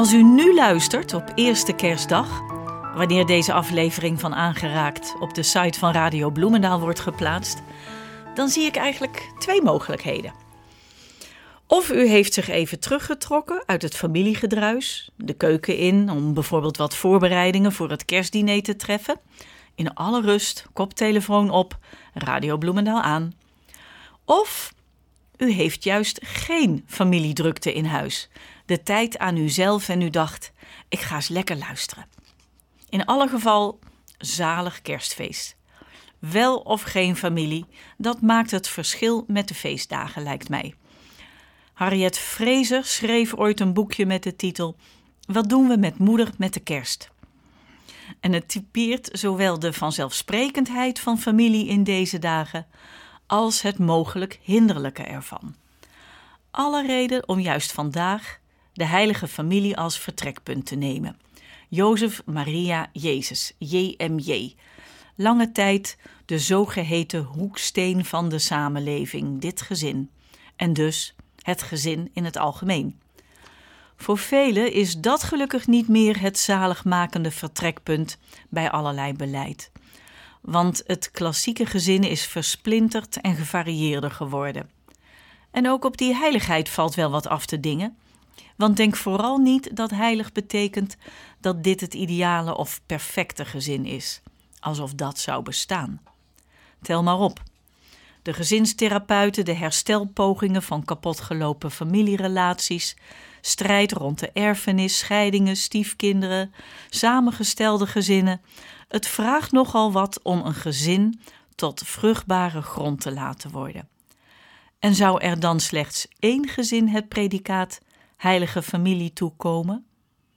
Als u nu luistert op eerste kerstdag, wanneer deze aflevering van Aangeraakt op de site van Radio Bloemendaal wordt geplaatst, dan zie ik eigenlijk 2 mogelijkheden. Of u heeft zich even teruggetrokken uit het familiegedruis, de keuken in om bijvoorbeeld wat voorbereidingen voor het kerstdiner te treffen. In alle rust, koptelefoon op, Radio Bloemendaal aan. Of u heeft juist geen familiedrukte in huis. De tijd aan uzelf en u dacht, ik ga eens lekker luisteren. In alle geval, zalig kerstfeest. Wel of geen familie, dat maakt het verschil met de feestdagen, lijkt mij. Harriet Fraser schreef ooit een boekje met de titel Wat doen we met moeder met de kerst? En het typeert zowel de vanzelfsprekendheid van familie in deze dagen als het mogelijk hinderlijke ervan. Alle reden om juist vandaag de heilige familie als vertrekpunt te nemen. Jozef, Maria, Jezus, JMJ. Lange tijd de zogeheten hoeksteen van de samenleving, dit gezin. En dus het gezin in het algemeen. Voor velen is dat gelukkig niet meer het zaligmakende vertrekpunt bij allerlei beleid. Want het klassieke gezin is versplinterd en gevarieerder geworden. En ook op die heiligheid valt wel wat af te dingen. Want denk vooral niet dat heilig betekent dat dit het ideale of perfecte gezin is. Alsof dat zou bestaan. Tel maar op. De gezinstherapeuten, de herstelpogingen van kapotgelopen familierelaties, strijd rond de erfenis, scheidingen, stiefkinderen, samengestelde gezinnen. Het vraagt nogal wat om een gezin tot vruchtbare grond te laten worden. En zou er dan slechts 1 gezin het predicaat heilige familie toekomen?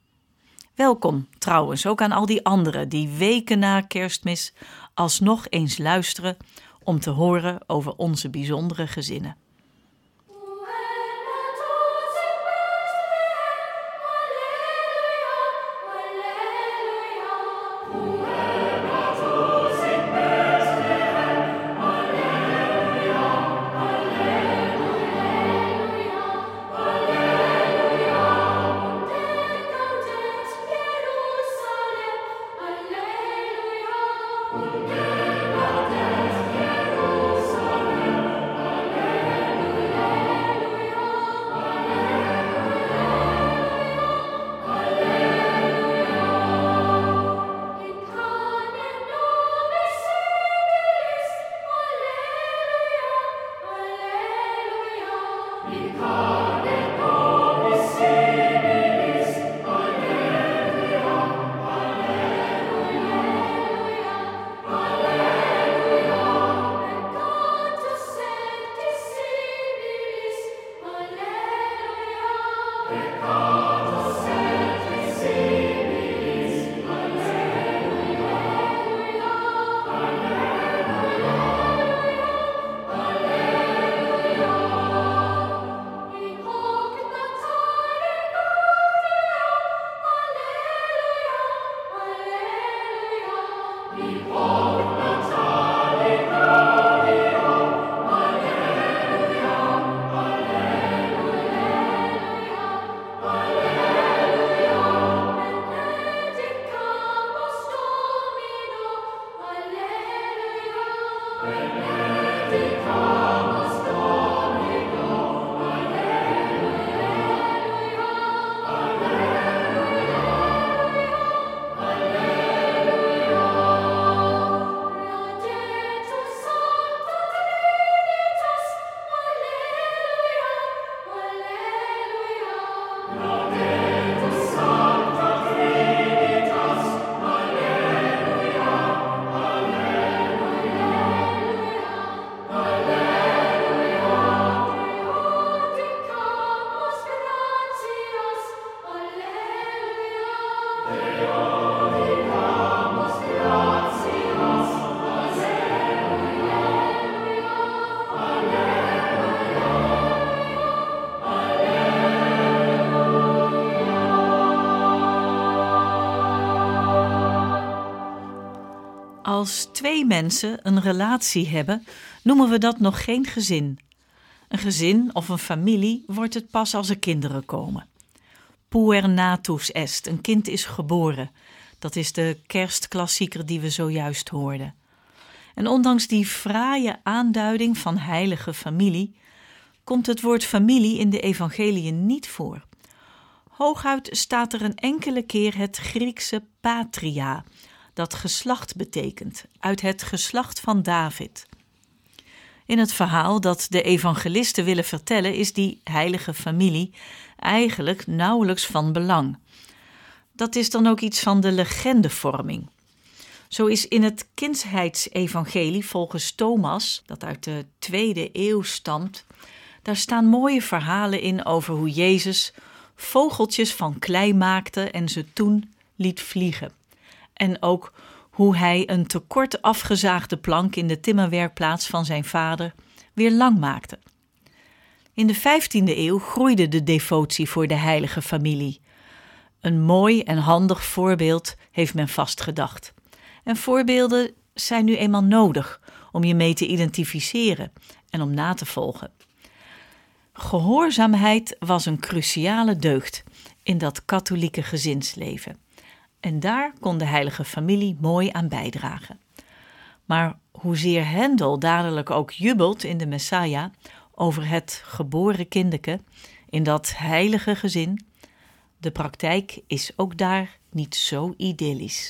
Welkom trouwens ook aan al die anderen die weken na Kerstmis alsnog eens luisteren om te horen over onze bijzondere gezinnen. Als 2 mensen een relatie hebben, noemen we dat nog geen gezin. Een gezin of een familie wordt het pas als er kinderen komen. Puer natus est, een kind is geboren. Dat is de kerstklassieker die we zojuist hoorden. En ondanks die fraaie aanduiding van heilige familie komt het woord familie in de evangeliën niet voor. Hooguit staat er een enkele keer het Griekse patria, dat geslacht betekent, uit het geslacht van David. In het verhaal dat de evangelisten willen vertellen is die heilige familie eigenlijk nauwelijks van belang. Dat is dan ook iets van de legendevorming. Zo is in het kindheidsevangelie volgens Thomas, dat uit de 2e eeuw stamt, daar staan mooie verhalen in over hoe Jezus vogeltjes van klei maakte en ze toen liet vliegen. En ook hoe hij een te kort afgezaagde plank in de timmerwerkplaats van zijn vader weer lang maakte. In de 15e eeuw groeide de devotie voor de heilige familie. Een mooi en handig voorbeeld heeft men vastgedacht. En voorbeelden zijn nu eenmaal nodig om je mee te identificeren en om na te volgen. Gehoorzaamheid was een cruciale deugd in dat katholieke gezinsleven. En daar kon de heilige familie mooi aan bijdragen. Maar hoezeer Hendel dadelijk ook jubelt in de Messiah over het geboren kindeke in dat heilige gezin, de praktijk is ook daar niet zo idyllisch.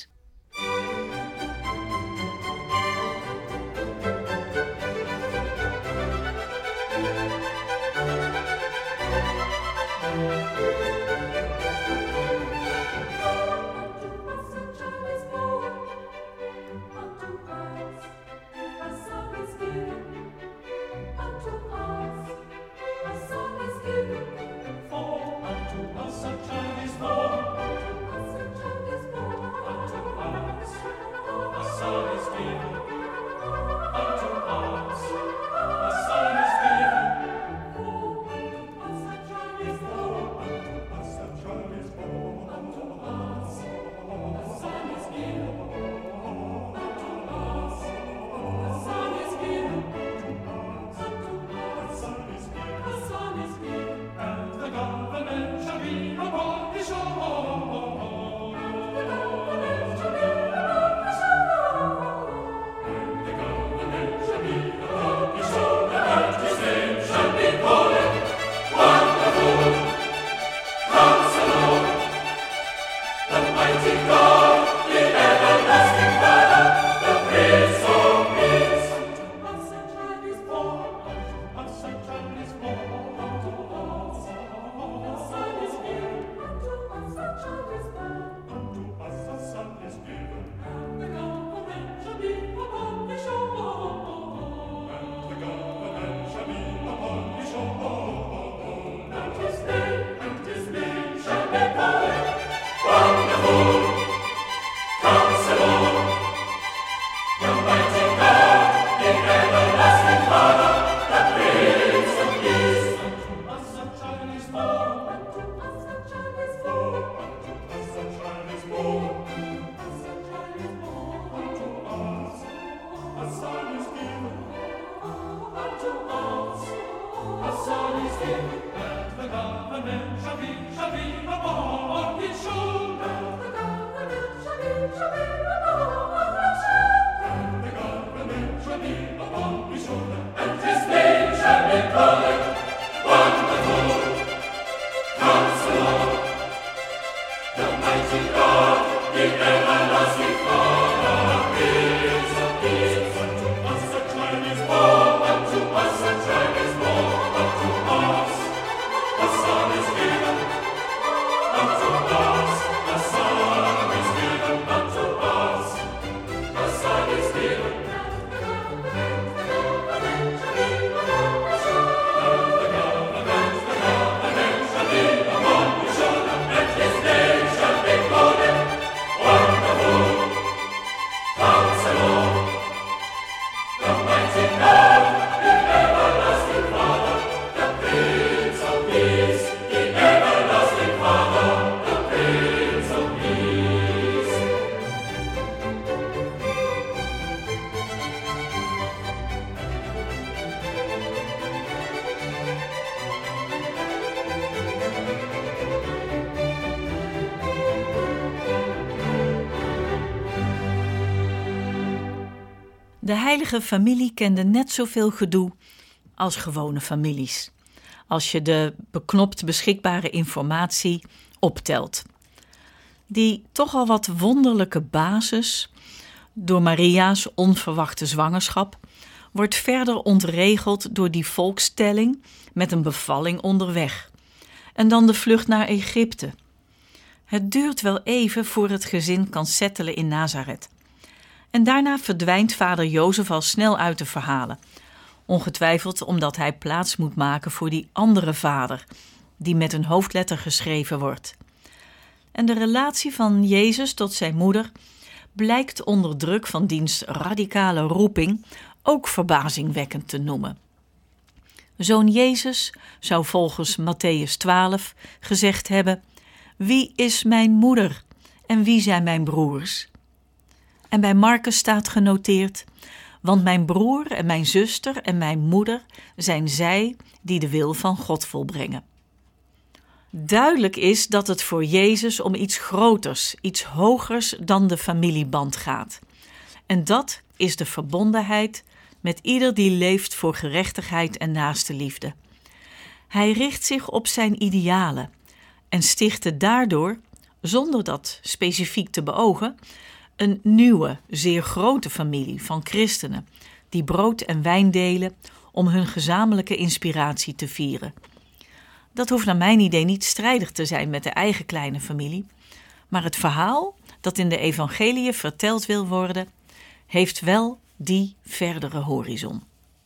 De heilige familie kende net zoveel gedoe als gewone families, als je de beknopt beschikbare informatie optelt. Die toch al wat wonderlijke basis, door Maria's onverwachte zwangerschap, wordt verder ontregeld door die volkstelling met een bevalling onderweg en dan de vlucht naar Egypte. Het duurt wel even voor het gezin kan settelen in Nazareth. En daarna verdwijnt vader Jozef al snel uit de verhalen, ongetwijfeld omdat hij plaats moet maken voor die andere vader, die met een hoofdletter geschreven wordt. En de relatie van Jezus tot zijn moeder blijkt onder druk van diens radicale roeping ook verbazingwekkend te noemen. Zoon Jezus zou volgens Mattheüs 12 gezegd hebben: wie is mijn moeder en wie zijn mijn broers? En bij Marcus staat genoteerd: want mijn broer en mijn zuster en mijn moeder zijn zij die de wil van God volbrengen. Duidelijk is dat het voor Jezus om iets groters, iets hogers dan de familieband gaat. En dat is de verbondenheid met ieder die leeft voor gerechtigheid en naastenliefde. Hij richt zich op zijn idealen en stichtte daardoor, zonder dat specifiek te beogen, een nieuwe, zeer grote familie van christenen die brood en wijn delen om hun gezamenlijke inspiratie te vieren. Dat hoeft naar mijn idee niet strijdig te zijn met de eigen kleine familie, maar het verhaal dat in de evangeliën verteld wil worden, heeft wel die verdere horizon.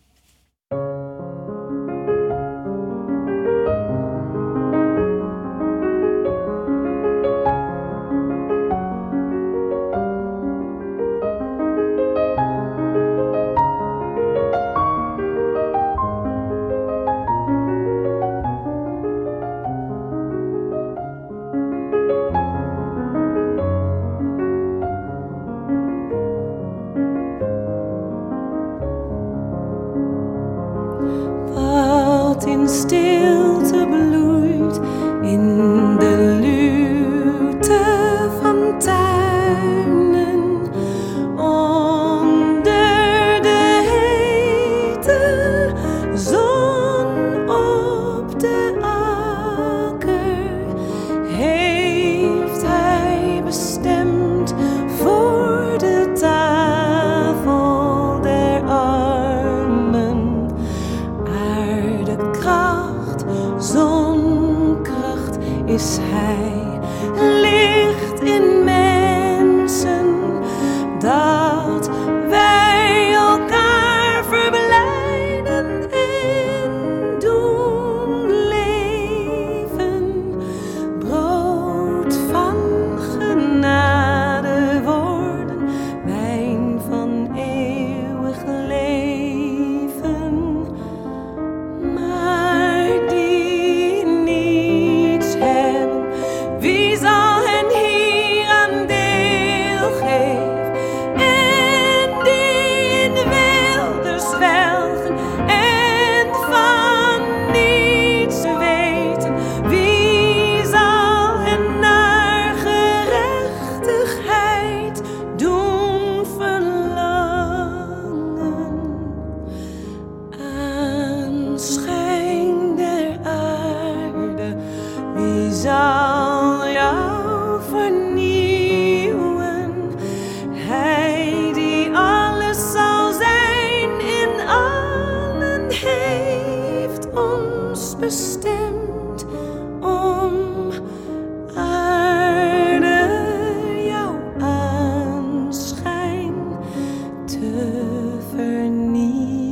In stilte bloeit in de luwte van tuinen, onder de hete zon op de akker, heeft hij bestemd voor de tafel der armen. Kracht, zonkracht is hij, licht in mensen, dat wij elkaar verblijden en doen leven. Brood van genade worden, wijn van eeuwig leven. Maar die niets hebben, wie zal hen hier aan deel geven? En die in wilde zwelgen en van niets weten, wie zal hen naar gerechtigheid doen verlangen? Schijn der aarde, wie zal jou vernieuwen? Hij die alles zal zijn in allen, heeft ons bestemd om aarde jouw aanschijn te vernieuwen.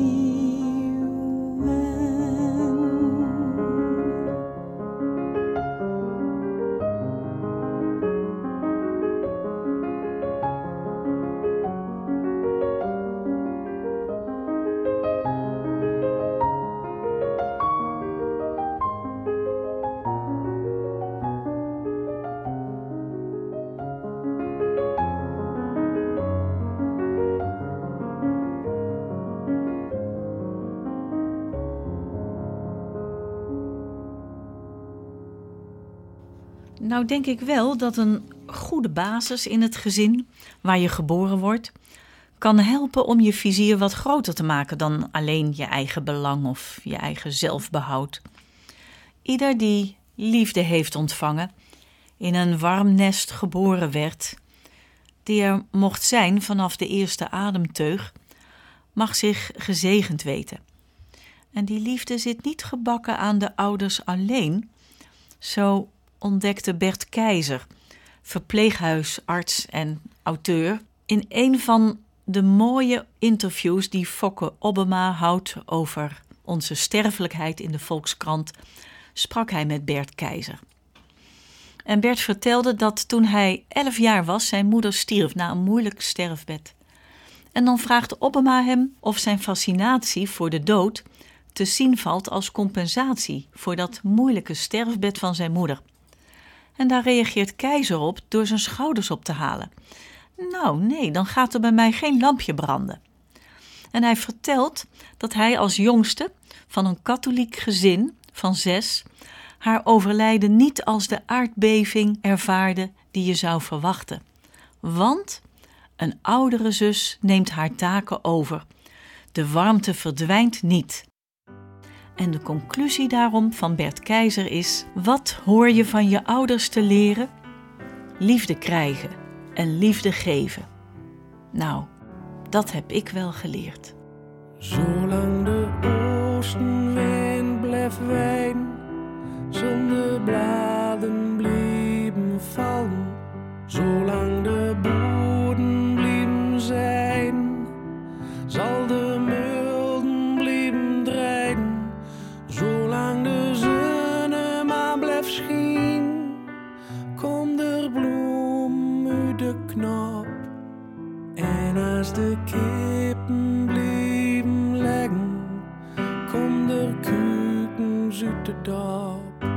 Nou denk ik wel dat een goede basis in het gezin waar je geboren wordt kan helpen om je vizier wat groter te maken dan alleen je eigen belang of je eigen zelfbehoud. Ieder die liefde heeft ontvangen, in een warm nest geboren werd, die er mocht zijn vanaf de eerste ademteug, mag zich gezegend weten. En die liefde zit niet gebakken aan de ouders alleen. Zo ontdekte Bert Keizer, verpleeghuisarts en auteur, in een van de mooie interviews die Fokke Obbema houdt over onze sterfelijkheid in de Volkskrant, sprak hij met Bert Keizer. En Bert vertelde dat toen hij 11 jaar was, zijn moeder stierf na een moeilijk sterfbed. En dan vraagt Obbema hem of zijn fascinatie voor de dood te zien valt als compensatie voor dat moeilijke sterfbed van zijn moeder. En daar reageert Keizer op door zijn schouders op te halen. Nou, nee, dan gaat er bij mij geen lampje branden. En hij vertelt dat hij als jongste van een katholiek gezin van 6 haar overlijden niet als de aardbeving ervaarde die je zou verwachten. Want een oudere zus neemt haar taken over. De warmte verdwijnt niet. En de conclusie daarom van Bert Keizer is: wat hoor je van je ouders te leren? Liefde krijgen en liefde geven. Nou, dat heb ik wel geleerd. Zolang de oostenwind bleef wijn, zonder bladen blieben vallen, zolang de boden blieben zijn, zal de mulden blieben draaien, zolang de zonne maar blijft schien, komt er bloem uit de knop. En als de kippen blieben leggen, komt er kuikens uit de dop.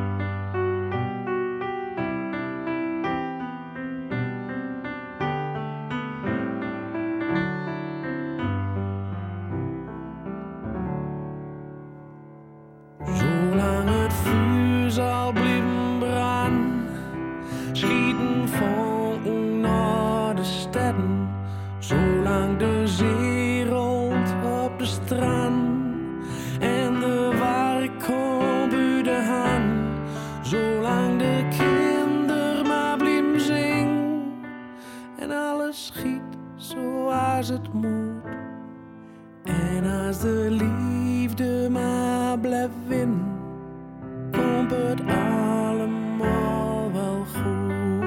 Zolang het vuur zal blijven branden, schieten vonken naar de steden, zolang de zee rolt op de strand en de waar komt uit de hand, zolang de kinderen maar blijven zingen en alles schiet zoals het moet. En als de liefde maar blijft winnen, komt het allemaal wel goed.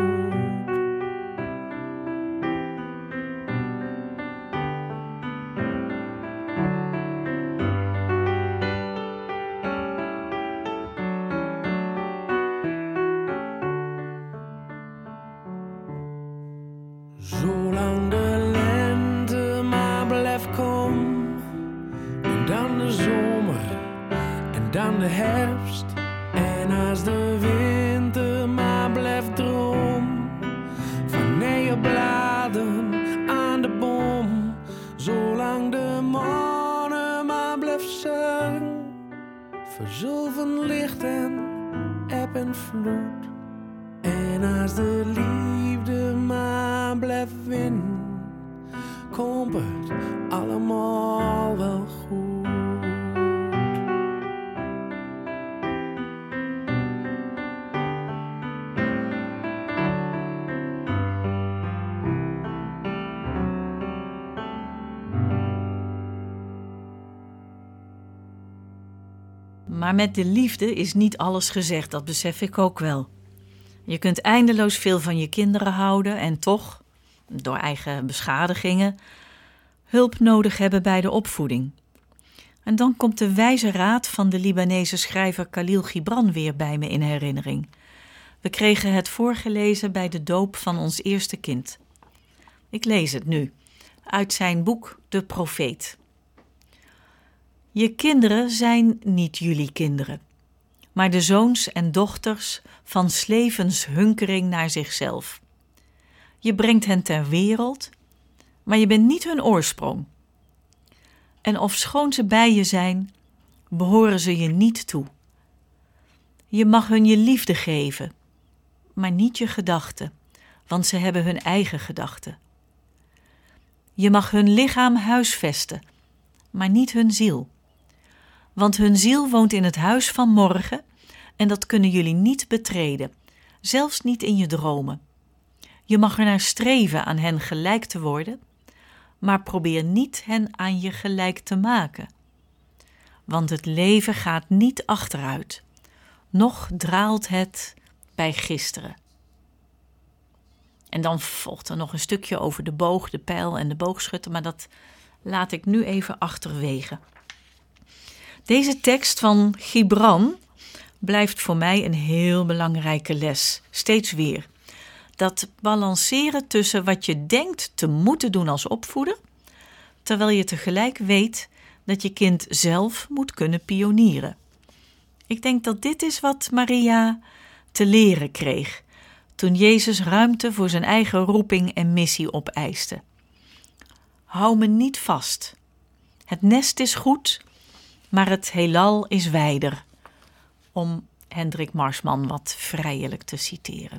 Zolang de lente maar blijft komen, en dan de zomer, en dan de herfst. En als de winter maar blijft dromen, van nieuwe bladen aan de boom, zolang de maan maar blijft zingen, verzilveren licht en eb en vloed. En als de liefde maar blijft winnen, komt het allemaal wel goed. Maar met de liefde is niet alles gezegd, dat besef ik ook wel. Je kunt eindeloos veel van je kinderen houden en toch, door eigen beschadigingen, hulp nodig hebben bij de opvoeding. En dan komt de wijze raad van de Libanese schrijver Khalil Gibran weer bij me in herinnering. We kregen het voorgelezen bij de doop van ons eerste kind. Ik lees het nu, uit zijn boek De Profeet. Je kinderen zijn niet jullie kinderen, maar de zoons en dochters van 's levens hunkering naar zichzelf. Je brengt hen ter wereld, maar je bent niet hun oorsprong. En ofschoon ze bij je zijn, behoren ze je niet toe. Je mag hun je liefde geven, maar niet je gedachten, want ze hebben hun eigen gedachten. Je mag hun lichaam huisvesten, maar niet hun ziel. Want hun ziel woont in het huis van morgen en dat kunnen jullie niet betreden, zelfs niet in je dromen. Je mag er naar streven aan hen gelijk te worden, maar probeer niet hen aan je gelijk te maken. Want het leven gaat niet achteruit, noch draalt het bij gisteren. En dan volgt er nog een stukje over de boog, de pijl en de boogschutter, maar dat laat ik nu even achterwege. Deze tekst van Gibran blijft voor mij een heel belangrijke les, steeds weer. Dat balanceren tussen wat je denkt te moeten doen als opvoeder, terwijl je tegelijk weet dat je kind zelf moet kunnen pionieren. Ik denk dat dit is wat Maria te leren kreeg toen Jezus ruimte voor zijn eigen roeping en missie opeiste. Hou me niet vast. Het nest is goed, maar het heelal is wijder, om Hendrik Marsman wat vrijelijk te citeren.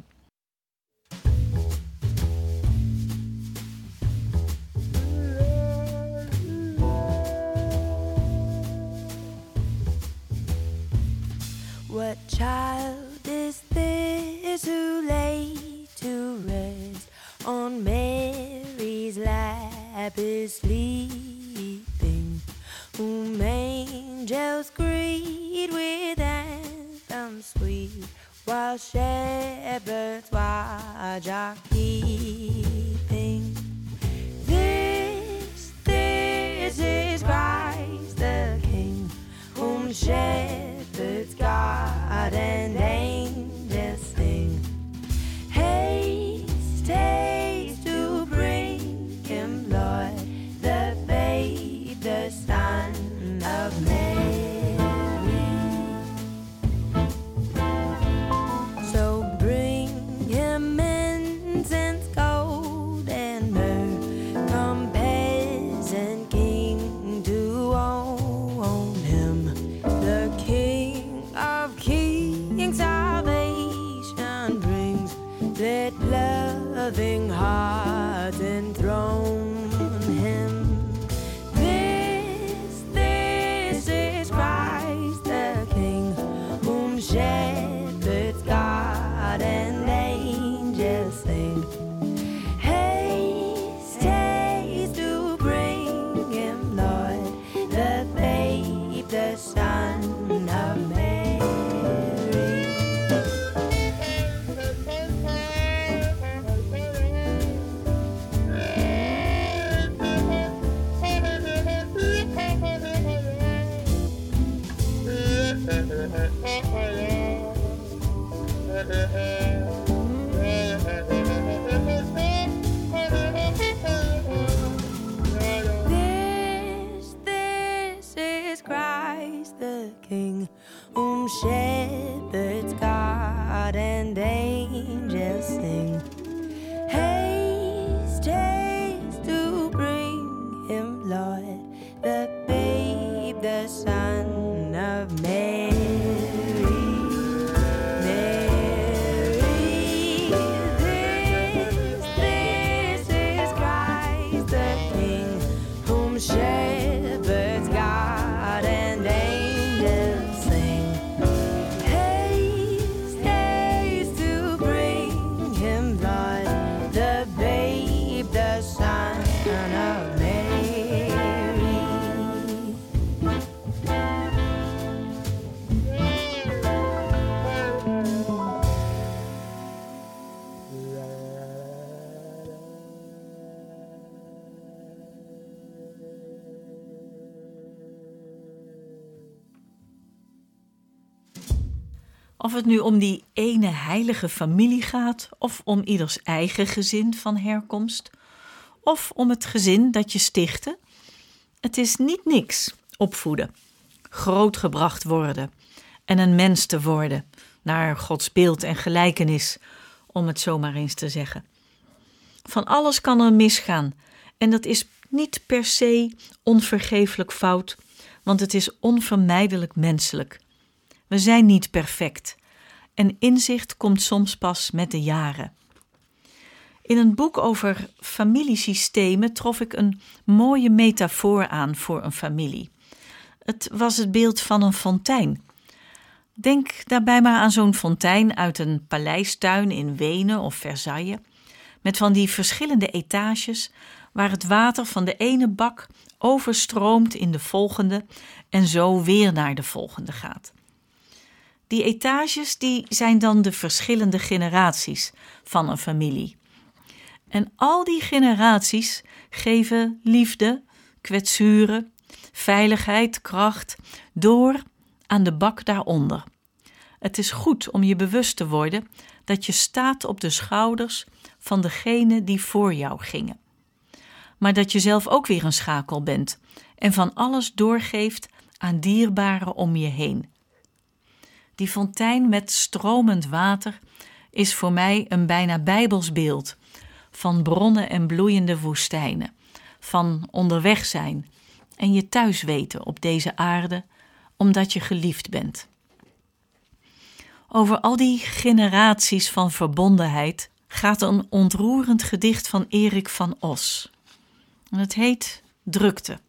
What child is this who lay to rest on Mary's lap is sleeping, whom angels greet with anthems sweet, while shepherds watch are keeping? This is Christ the King, whom shepherds guard and angels sing. Haste, haste to bring him, Lord, the babe, the Son of Mary. So bring him incense, gold, and myrrh, come peasant king to own him, the King of Kings, salvation brings. Let loving hearts enthrone him. This is Christ the King, whom shepherds guard and angels sing. Haste, haste to bring him, Lord, the babe, the Son of Mary. This is Christ the King, whom shepherds guard and angels sing. Haste, haste to bring him, Lord, the babe, the Son of Mary. This is Christ the King, whom shepherds guard and angels sing. Haste, haste to bring him, Lord, the babe, the Son of Mary. Of het nu om die ene heilige familie gaat, of om ieders eigen gezin van herkomst, of om het gezin dat je stichtte. Het is niet niks, opvoeden, grootgebracht worden en een mens te worden, naar Gods beeld en gelijkenis, om het zo maar eens te zeggen. Van alles kan er misgaan en dat is niet per se onvergeeflijk fout, want het is onvermijdelijk menselijk. We zijn niet perfect en inzicht komt soms pas met de jaren. In een boek over familiesystemen trof ik een mooie metafoor aan voor een familie. Het was het beeld van een fontein. Denk daarbij maar aan zo'n fontein uit een paleistuin in Wenen of Versailles, met van die verschillende etages waar het water van de ene bak overstroomt in de volgende en zo weer naar de volgende gaat. Die etages die zijn dan de verschillende generaties van een familie. En al die generaties geven liefde, kwetsuren, veiligheid, kracht door aan de bak daaronder. Het is goed om je bewust te worden dat je staat op de schouders van degenen die voor jou gingen. Maar dat je zelf ook weer een schakel bent en van alles doorgeeft aan dierbaren om je heen. Die fontein met stromend water is voor mij een bijna bijbels beeld van bronnen en bloeiende woestijnen, van onderweg zijn en je thuis weten op deze aarde, omdat je geliefd bent. Over al die generaties van verbondenheid gaat een ontroerend gedicht van Erik van Os. En het heet Drukte.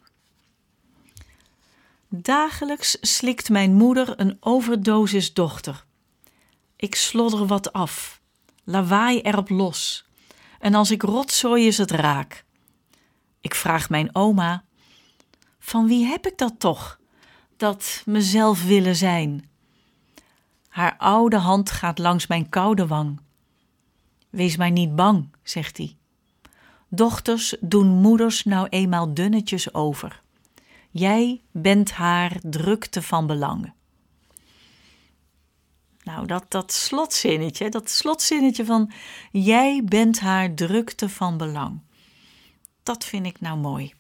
Dagelijks slikt mijn moeder een overdosis dochter. Ik slodder wat af, lawaai erop los, en als ik rotzooi is het raak. Ik vraag mijn oma, van wie heb ik dat toch, dat mezelf willen zijn? Haar oude hand gaat langs mijn koude wang. Wees maar niet bang, zegt hij. Dochters doen moeders nou eenmaal dunnetjes over. Jij bent haar drukte van belang. Nou, dat slotzinnetje van jij bent haar drukte van belang. Dat vind ik nou mooi.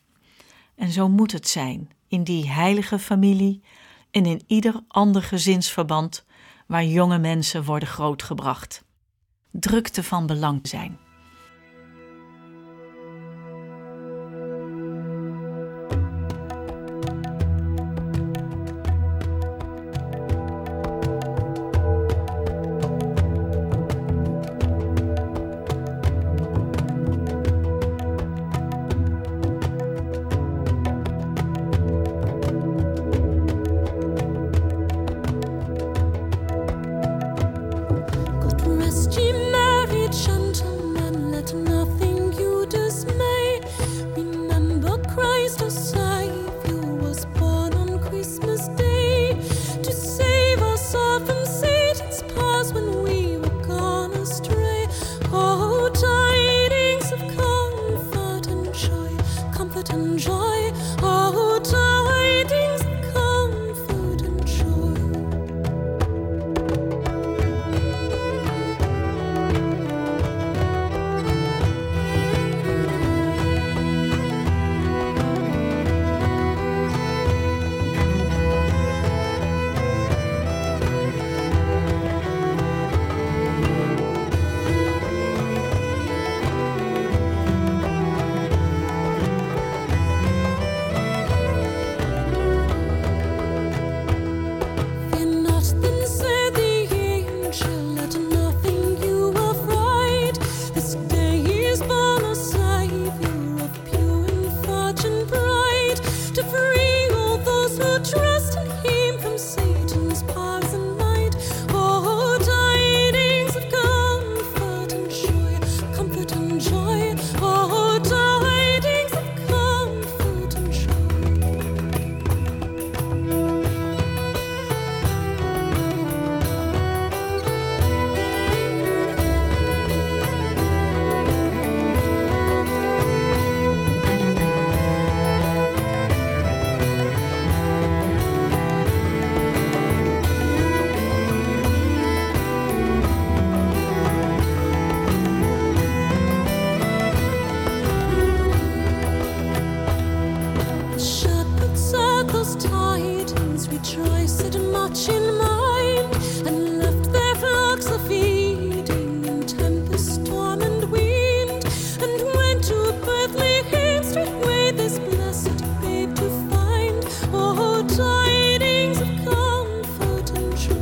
En zo moet het zijn in die heilige familie en in ieder ander gezinsverband waar jonge mensen worden grootgebracht. Drukte van belang zijn.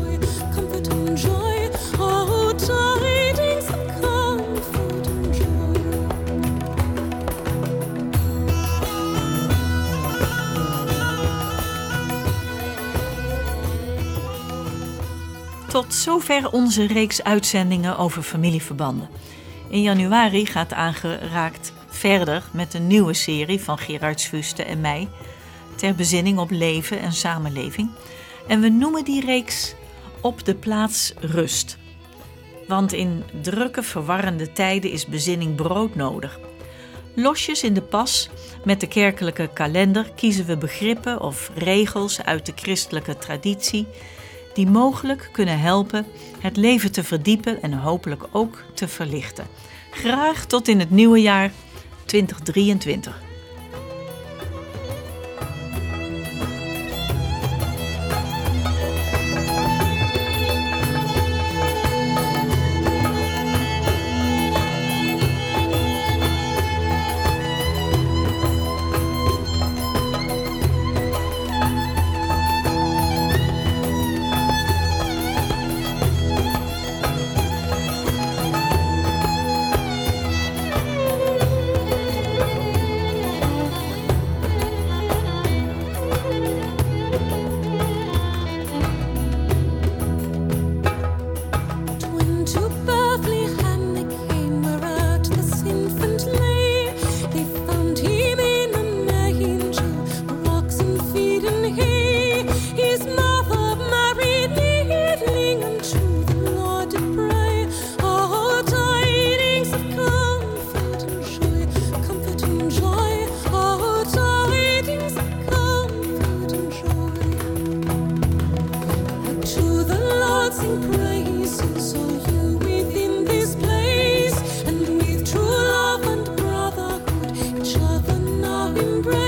Tidings of comfort and joy. Tot zover onze reeks uitzendingen over familieverbanden. In januari gaat Aangeraakt verder met een nieuwe serie van Gerard Sfuste en mij, ter bezinning op leven en samenleving. En we noemen die reeks Op de plaats rust. Want in drukke, verwarrende tijden is bezinning broodnodig. Losjes in de pas met de kerkelijke kalender kiezen we begrippen of regels uit de christelijke traditie die mogelijk kunnen helpen het leven te verdiepen en hopelijk ook te verlichten. Graag tot in het nieuwe jaar 2023. Embrace